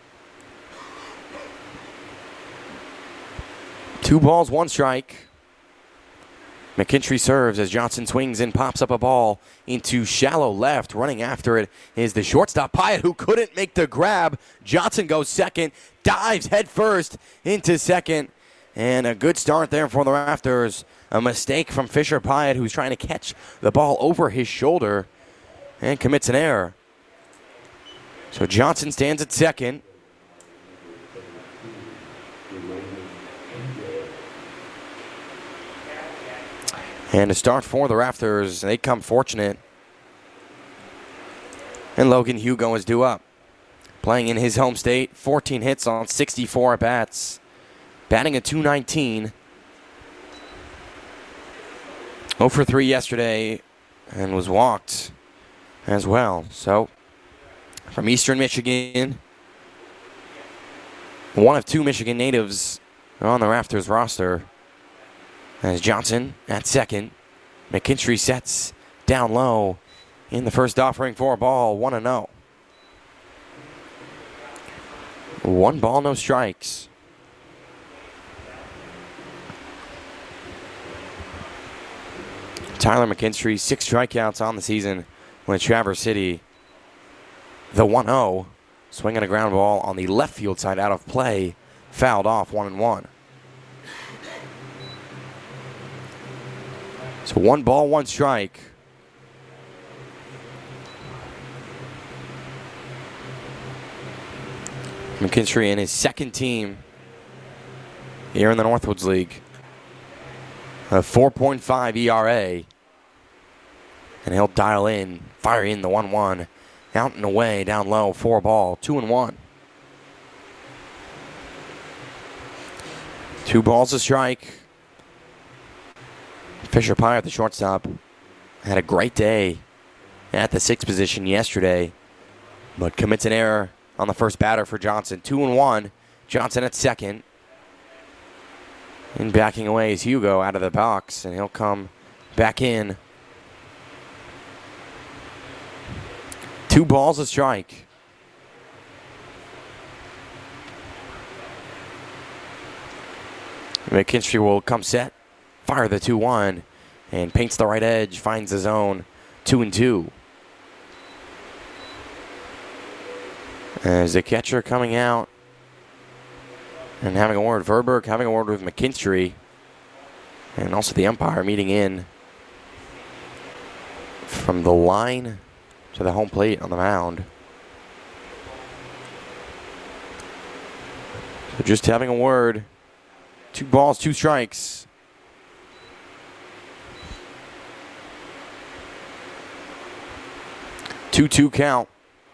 Two balls, one strike. McKinstry serves as Johnson swings and pops up a ball into shallow left. Running after it is the shortstop, Pyatt, who couldn't make the grab. Johnson goes second, dives head first into second. And a good start there for the Raptors. A mistake from Fisher Pyatt, who's trying to catch the ball over his shoulder and commits an error. So Johnson stands at second. And to start for the Raptors, they come fortunate. And Logan Hugo is due up. Playing in his home state, fourteen hits on sixty-four at-bats. Batting at two nineteen. oh for three yesterday and was walked as well. So, from Eastern Michigan, one of two Michigan natives on the Raptors roster. As Johnson at second. McKinstry sets down low in the first offering for a ball, one and oh. One ball, no strikes. Tyler McKinstry, six strikeouts on the season with Traverse City. The one oh, swinging a ground ball on the left field side out of play, fouled off, one and one. So one ball, one strike. McKinstry in his second team here in the Northwoods League. A four point five E R A. And he'll dial in, fire in the one one. Out and away, down low, four ball, two and one. Two balls a strike. Fisher Pye at the shortstop had a great day at the sixth position yesterday, but commits an error on the first batter for Johnson. Two and one. Johnson at second. And backing away is Hugo out of the box, and he'll come back in. Two balls a strike. McKinstry will come set, fire the two one, and paints the right edge, finds the zone, two and two. As the catcher coming out and having a word, Verberg having a word with McKinstry, and also the umpire meeting in from the line to the home plate on the mound. So just having a word. Two balls, two strikes. two two count.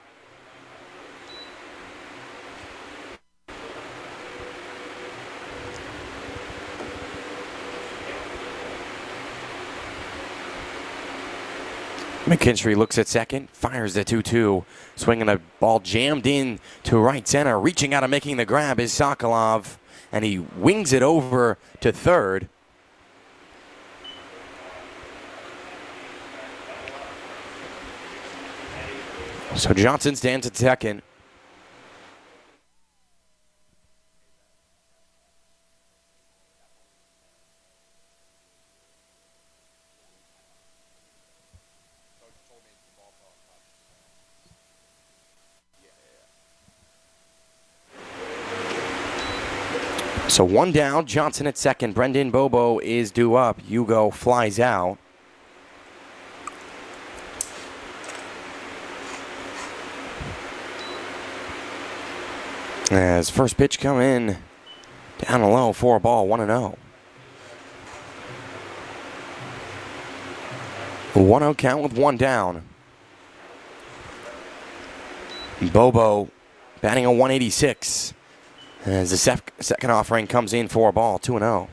McKinstry looks at second, fires the two two. Swinging a ball jammed in to right center. Reaching out and making the grab is Sokolov, and he wings it over to third. So Johnson stands at second. So one down, Johnson at second. Brendan Bobo is due up. Hugo flies out. As first pitch come in, down low, four ball, one and oh. one oh count with one down. Bobo batting a one eighty-six. As the sec- second offering comes in for a ball, two and oh.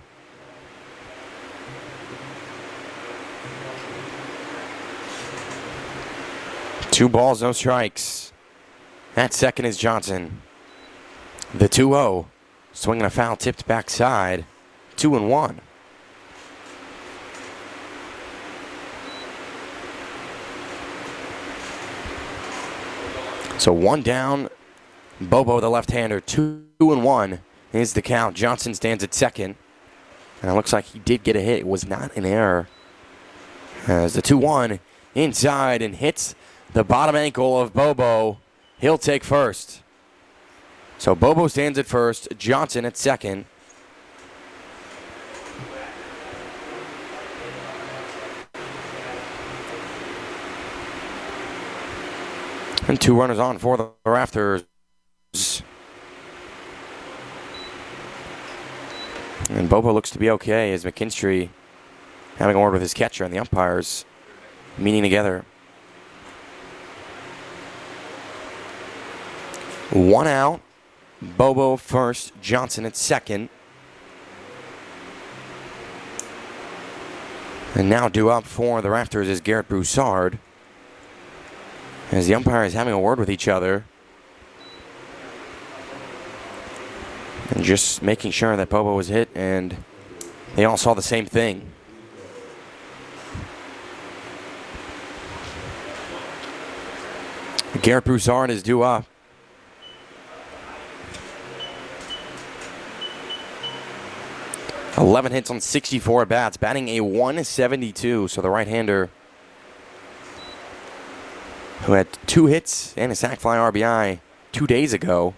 Two balls, no strikes. At second is Johnson. The two oh. Swinging a foul tipped backside. Two and one. So one down. Bobo, the left-hander, two and one is the count. Johnson stands at second. And it looks like he did get a hit. It was not an error. As the two one inside and hits the bottom ankle of Bobo. He'll take first. So Bobo stands at first. Johnson at second. And two runners on for the Rafters. And Bobo looks to be okay as McKinstry having a word with his catcher and the umpires meeting together. One out. Bobo first, Johnson at second. And now due up for the Rafters is Garrett Broussard. As the umpires having a word with each other. And just making sure that Bobo was hit, and they all saw the same thing. Garrett Broussard is due up. eleven hits on sixty-four at bats, batting a one seventy-two. So the right-hander, who had two hits and a sac fly R B I two days ago,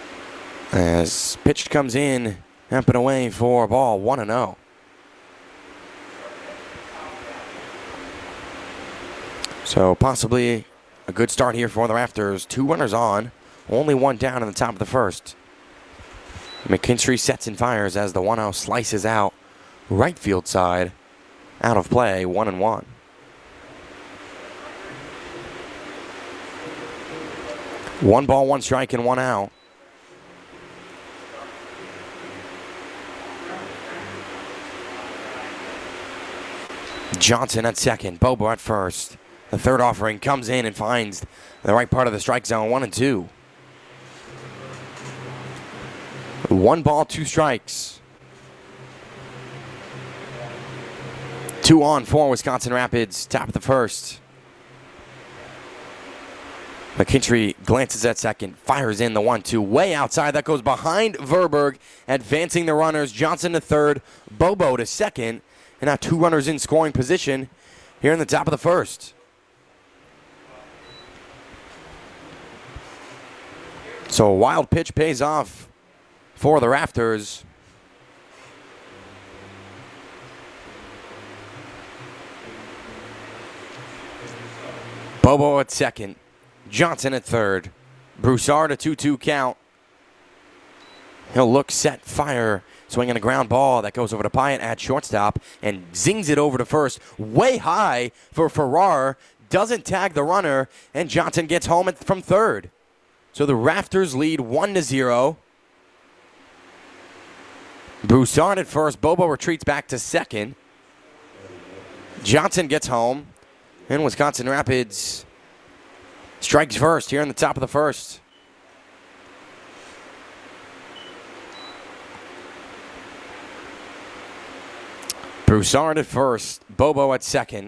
as pitch comes in, up and away for a ball, one and oh. So possibly a good start here for the Rafters. Two runners on, only one down in the top of the first. McKinstry sets and fires as the one oh slices out right field side. Out of play, one and one. One ball, one strike, and one out. Johnson at second, Bobo at first. The third offering comes in and finds the right part of the strike zone, one and two. One ball, two strikes. Two on for Wisconsin Rapids, top of the first. McKinstry glances at second, fires in the one two, way outside. That goes behind Verberg, advancing the runners. Johnson to third, Bobo to second, and now two runners in scoring position here in the top of the first. So a wild pitch pays off for the Rafters. Bobo at second. Johnson at third. Broussard a two two count. He'll look, set, fire. Swinging a ground ball that goes over to Pyatt at shortstop and zings it over to first. Way high for Farrar. Doesn't tag the runner, and Johnson gets home at, from third. So the Rafters lead one to zero. Broussard at first. Bobo retreats back to second. Johnson gets home. And Wisconsin Rapids strikes first here in the top of the first. Broussard at first. Bobo at second.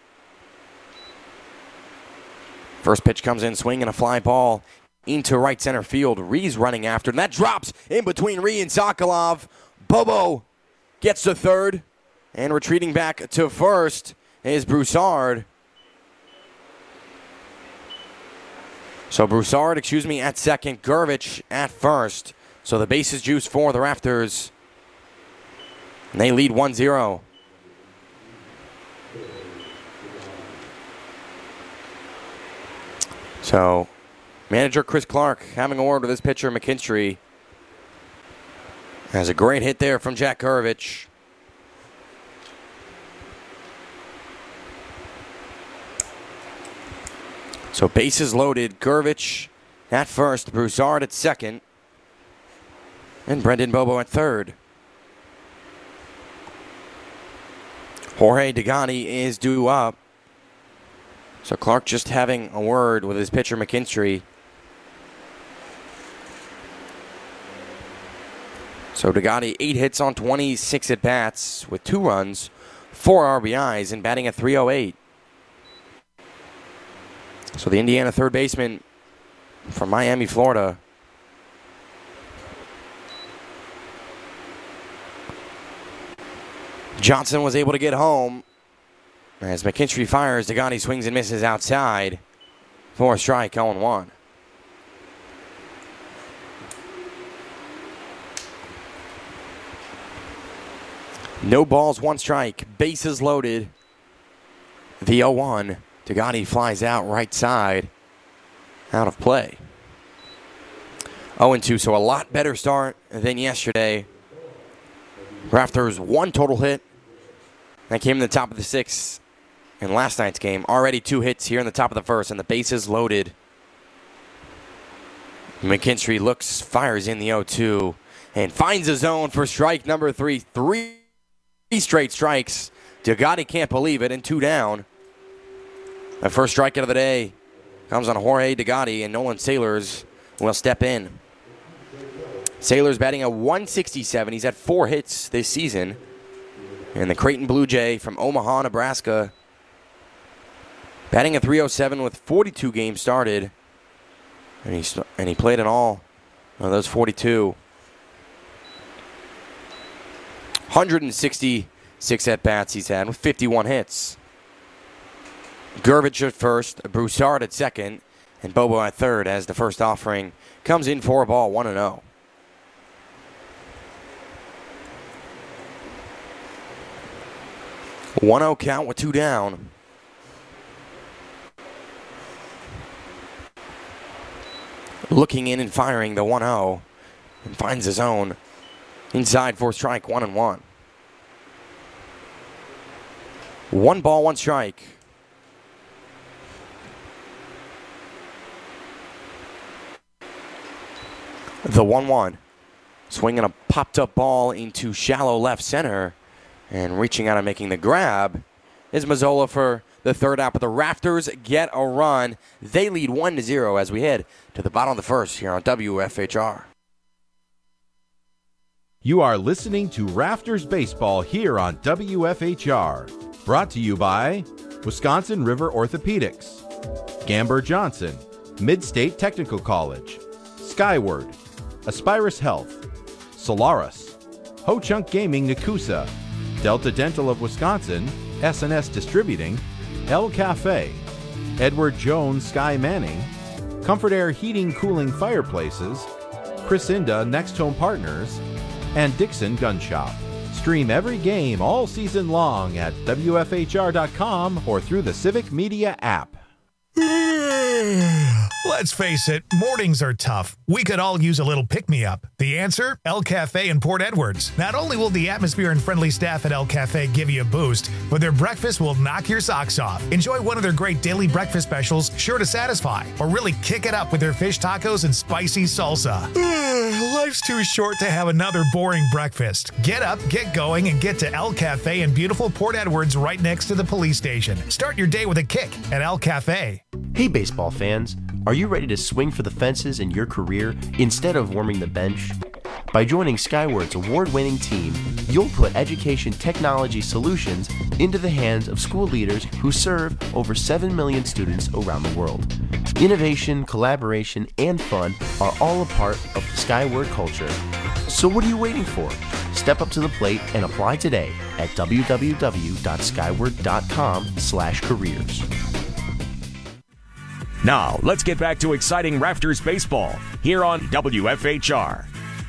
First pitch comes in swinging a fly ball into right center field. Ree's running after, and that drops in between Ree and Sokolov. Bobo gets to third, and retreating back to first is Broussard. So Broussard, excuse me, at second. Gurvich at first. So the bases juice for the Rafters. And they lead one zero. So manager Chris Clark having a word with his pitcher McKinstry. Has a great hit there from Jack Gurvich. So bases loaded. Gurvich at first. Broussard at second. And Brendan Bobo at third. Jorge Degani is due up. So Clark just having a word with his pitcher McKinstry. So Degani, eight hits on twenty-six at-bats with two runs, four R B Is, and batting at three oh eight. So the Indiana third baseman from Miami, Florida. Johnson was able to get home. As McKinstry fires, Degani swings and misses outside for a strike, oh and one. No balls, one strike. Bases loaded. The oh one. Degani flies out right side. Out of play. oh and two, so a lot better start than yesterday. Rafters one total hit. That came in the top of the sixth in last night's game. Already two hits here in the top of the first, and the bases loaded. McKinstry looks, fires in the oh two, and finds a zone for strike number three. Three straight strikes. Degani can't believe it, and two down. The first strikeout of the day comes on Jorge Degani, and Nolan Sailors will step in. Sailors batting a one sixty-seven. He's had four hits this season. And the Creighton Blue Jay from Omaha, Nebraska, batting a three oh seven with forty-two games started. And he, and he played in all of those forty-two. one hundred sixty-six at-bats he's had with fifty-one hits. Gurvich at first, Broussard at second, and Bobo at third as the first offering comes in for a ball, one and oh. one oh count with two down. looking in and firing the one oh. And finds his own. Inside for strike, one and one. One ball, one strike. The one one. Swinging a popped-up ball into shallow left center. And reaching out and making the grab is Mazzola for the third out. But the Rafters get a run. They lead one to zero as we head to the bottom of the first here on W F H R. You are listening to Rafters Baseball here on W F H R. Brought to you by Wisconsin River Orthopedics, Gamber Johnson, Mid-State Technical College, Skyward, Aspirus Health, Solaris, Ho Chunk Gaming Nakusa, Delta Dental of Wisconsin, S and S Distributing, El Cafe, Edward Jones Sky Manning, Comfort Air Heating Cooling Fireplaces, Chrisinda Next Home Partners, and Dixon Gun Shop. Stream every game all season long at W F H R dot com or through the Civic Media app. Let's face it, mornings are tough. We could all use a little pick-me-up. The answer? El Cafe in Port Edwards. Not only will the atmosphere and friendly staff at El Cafe give you a boost, but their breakfast will knock your socks off. Enjoy one of their great daily breakfast specials, sure to satisfy, or really kick it up with their fish tacos and spicy salsa. Life's too short to have another boring breakfast. Get up, get going, and get to El Cafe in beautiful Port Edwards right next to the police station. Start your day with a kick at El Cafe. Hey baseball fans, are you ready to swing for the fences in your career instead of warming the bench? By joining Skyward's award-winning team, you'll put education technology solutions into the hands of school leaders who serve over seven million students around the world. Innovation, collaboration, and fun are all a part of the Skyward culture. So what are you waiting for? Step up to the plate and apply today at w w w dot skyward dot com slash careers. Now, let's get back to exciting Rafters baseball here on W F H R.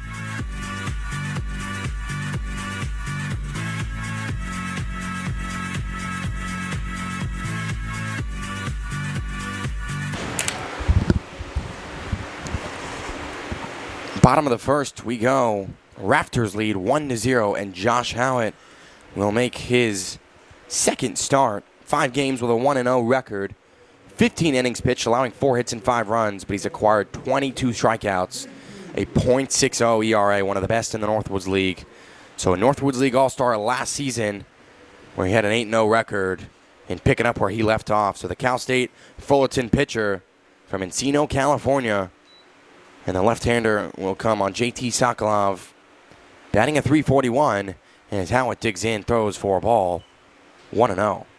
Bottom of the first, we go. Rafters lead one to zero, and Josh Howitt will make his second start. Five games with a one and oh record. fifteen innings pitched, allowing four hits and five runs, but he's acquired twenty-two strikeouts, a point six oh E R A, one of the best in the Northwoods League. So a Northwoods League All-Star last season, where he had an eight and oh record, and picking up where he left off. So the Cal State Fullerton pitcher from Encino, California, and the left-hander will come on J T Sokolov, batting at three forty-one, and as Howitt digs in, throws for a ball, one and oh.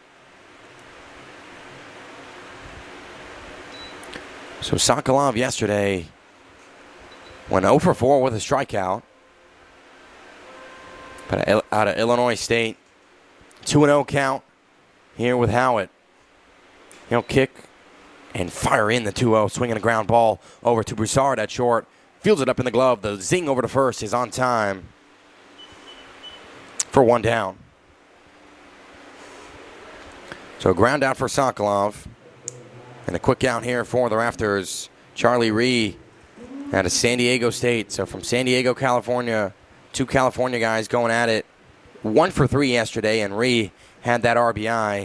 So Sokolov yesterday went oh for four with a strikeout. But out of Illinois State, two and oh count here with Howitt. He'll kick and fire in the two oh, swinging a ground ball over to Broussard at short. Fields it up in the glove. The zing over to first is on time for one down. So ground out for Sokolov. And a quick out here for the Rafters. Charlie Ree out of San Diego State. So from San Diego, California, two California guys going at it. One for three yesterday, and Ree had that R B I.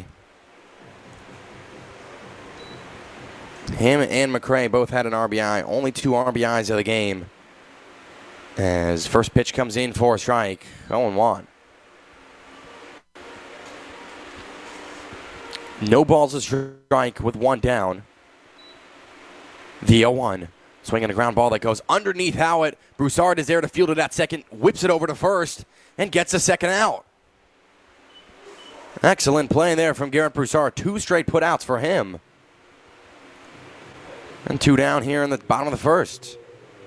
Him and McCray both had an R B I. Only two R B Is of the game. As first pitch comes in for a strike. oh and one. No balls to strike with one down. The oh one. Swinging a ground ball that goes underneath Howitt. Broussard is there to field it at second. Whips it over to first and gets a second out. Excellent play there from Garrett Broussard. Two straight putouts for him. And two down here in the bottom of the first.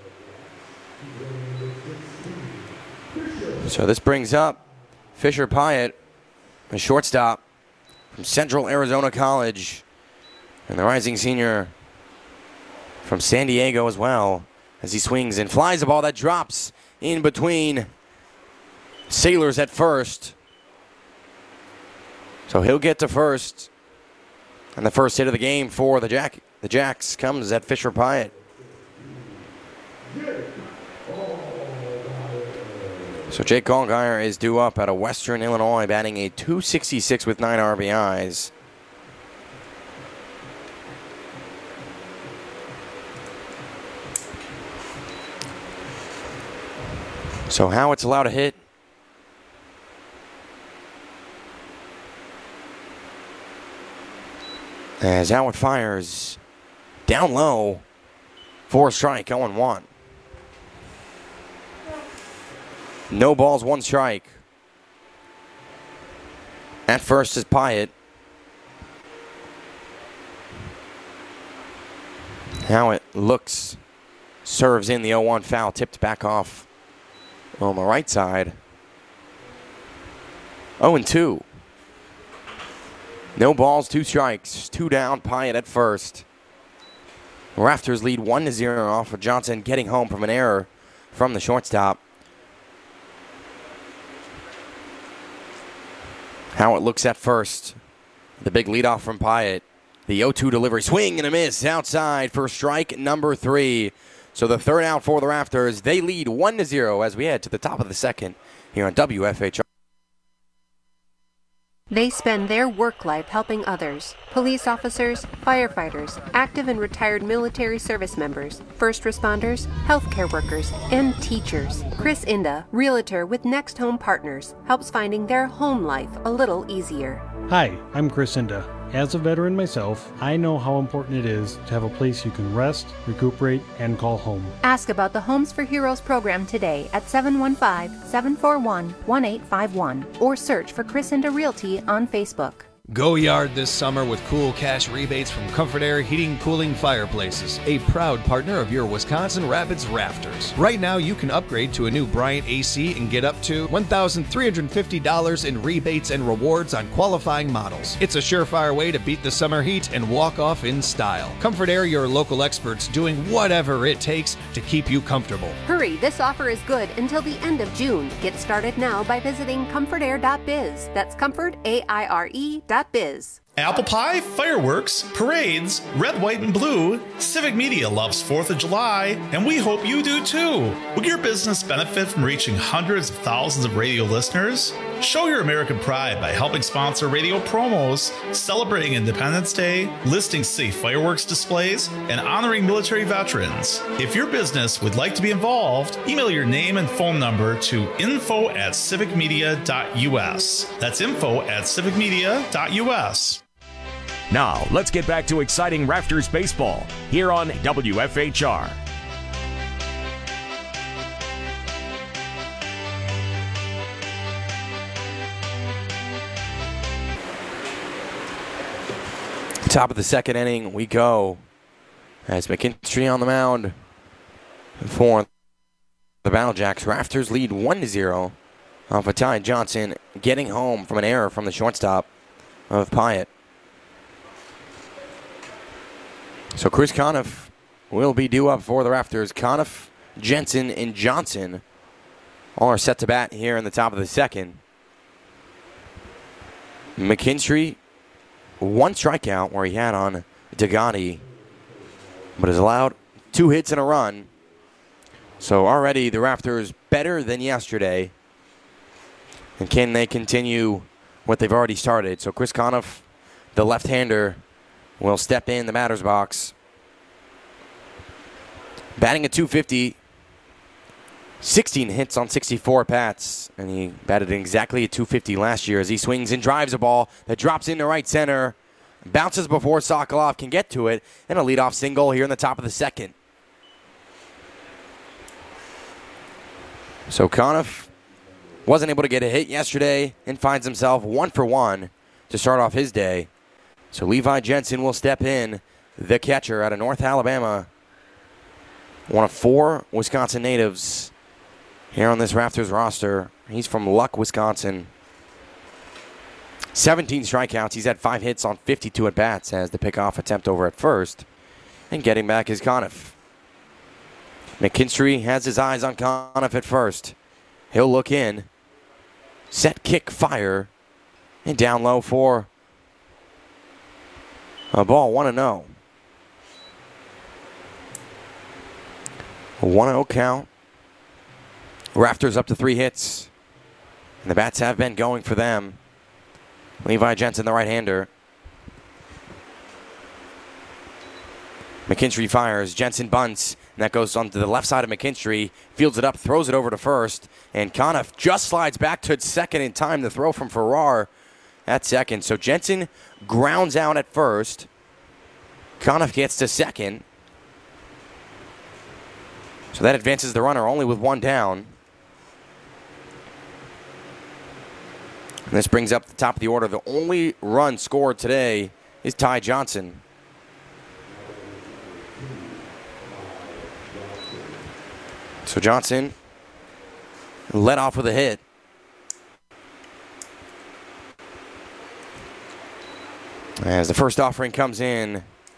So this brings up Fisher Pyatt, a shortstop from Central Arizona College, and the rising senior from San Diego as well, as he swings and flies a ball that drops in between Sailors at first. So he'll get to first, and the first hit of the game for the Jack the Jacks comes at Fisher Pyatt. So Jake Allgaier is due up out of Western Illinois, batting a two sixty-six with nine R B Is. So Howitt's allowed a hit. As Howard fires down low for a strike, oh and one. No balls, one strike. At first is Pyatt. Howitt looks, serves in the oh one foul, tipped back off on the right side. oh and two. No balls, two strikes, two down, Pyatt at first. Rafters lead one to zero off of Johnson getting home from an error from the shortstop. Howitt looks at first. The big leadoff from Pyatt. The oh two delivery, swing and a miss outside for strike number three. So the third out for the Rafters. They lead one to zero as we head to the top of the second here on W F H R. They spend their work life helping others. Police officers, firefighters, active and retired military service members, first responders, healthcare workers, and teachers. Chris Inda, realtor with Next Home Partners, helps finding their home life a little easier. Hi, I'm Chris Inda. As a veteran myself, I know how important it is to have a place you can rest, recuperate, and call home. Ask about the Homes for Heroes program today at seven one five, seven four one, one eight five one or search for Chris Inda Realty on Facebook. Go yard this summer with cool cash rebates from Comfort Air Heating Cooling Fireplaces, a proud partner of your Wisconsin Rapids Rafters. Right now, you can upgrade to a new Bryant A C and get up to one thousand three hundred fifty dollars in rebates and rewards on qualifying models. It's a surefire way to beat the summer heat and walk off in style. Comfort Air, your local experts doing whatever it takes to keep you comfortable. Hurry, this offer is good until the end of June. Get started now by visiting comfort air dot biz. That's comfort, A I R E dot biz. Apple pie, fireworks, parades, red, white, and blue. Civic Media loves fourth of July, and we hope you do too. Will your business benefit from reaching hundreds of thousands of radio listeners? Show your American pride by helping sponsor radio promos, celebrating Independence Day, listing safe fireworks displays, and honoring military veterans. If your business would like to be involved, email your name and phone number to info at civic media dot u s. That's info at civic media dot u s. Now, let's get back to exciting Rafters baseball here on W F H R. Top of the second inning, we go as McKinstry on the mound for the Battle Jacks. Rafters lead one to zero off of Ty Johnson getting home from an error from the shortstop of Pyatt. So Chris Conniff will be due up for the Rafters. Conniff, Jensen, and Johnson all are set to bat here in the top of the second. McKinstry, one strikeout where he had on Degani, but has allowed two hits and a run. So already the Rafters better than yesterday. And can they continue what they've already started? So Chris Conniff, the left-hander, will step in the batter's box. Batting at two fifty, sixteen hits on sixty-four at-bats, and he batted exactly at two fifty last year as he swings and drives a ball that drops into right center, bounces before Sokolov can get to it, and a leadoff single here in the top of the second. So Conniff wasn't able to get a hit yesterday and finds himself one for one to start off his day. So Levi Jensen will step in, the catcher out of North Alabama. One of four Wisconsin natives here on this Rafters roster. He's from Luck, Wisconsin. seventeen strikeouts. He's had five hits on fifty-two at-bats as the pickoff attempt over at first. And getting back is Conniff. McKinstry has his eyes on Conniff at first. He'll look in. Set, kick, fire. And down low for a ball, one and oh. one oh count. Rafters up to three hits. And the bats have been going for them. Levi Jensen, the right-hander. McKinstry fires. Jensen bunts. And that goes on to the left side of McKinstry. Fields it up, throws it over to first. And Conniff just slides back to second in time. The throw from Farrar at second. So Jensen grounds out at first. Conniff gets to second. So that advances the runner only with one down. And this brings up the top of the order. The only run scored today is Ty Johnson. So Johnson led off with a hit. As the first offering comes in,